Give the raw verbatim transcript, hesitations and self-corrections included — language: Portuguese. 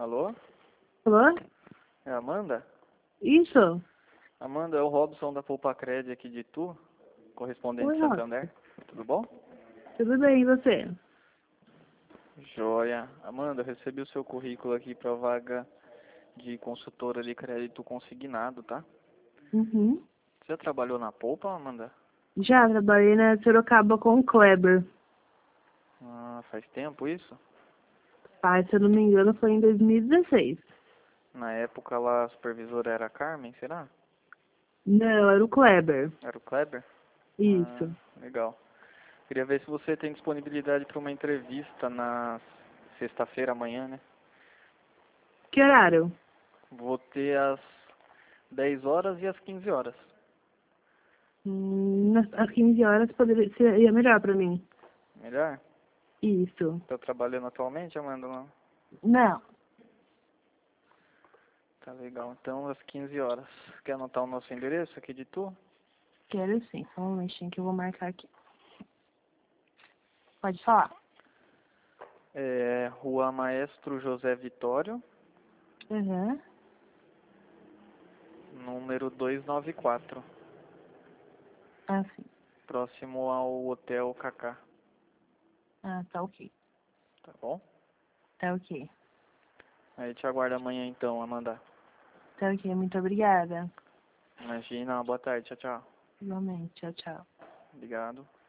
Alô? Alô? É a Amanda? Isso? Amanda, é o Robson da Poupa Cred aqui de Itu, correspondente Oi, de Robson. Santander. Tudo bom? Tudo bem, e você? Joia. Amanda, eu recebi o seu currículo aqui para vaga de consultora de crédito consignado, tá? Uhum. Você já trabalhou na Poupa, Amanda? Já trabalhei na Sorocaba com o Kleber. Ah, faz tempo isso? Ah, se eu não me engano, foi em dois mil e dezesseis. Na época lá a supervisora era a Carmen, será? Não, era o Kleber. Era o Kleber? Ah, Isso. legal. Queria ver se você tem disponibilidade para uma entrevista na sexta-feira amanhã, né? Que horário? Vou ter às dez horas e às quinze horas. Hum, nas- às quinze horas poderia, seria melhor pra mim. Melhor? Isso. Tá trabalhando atualmente, Amanda? Não? Não. Tá legal. Então, às quinze horas. Quer anotar o nosso endereço aqui de Tu? Quero sim. Só um momentinho que eu vou marcar aqui. Pode falar. É Rua Maestro José Vitório, Uhum. número duzentos e noventa e quatro. Ah, sim. Próximo ao Hotel Cacá. Ah, tá ok. Tá bom? Tá ok. Aí te aguardo amanhã então, Amanda. Tá ok. Muito obrigada. Imagina, boa tarde. Tchau, tchau. Igualmente. Tchau, tchau. Obrigado.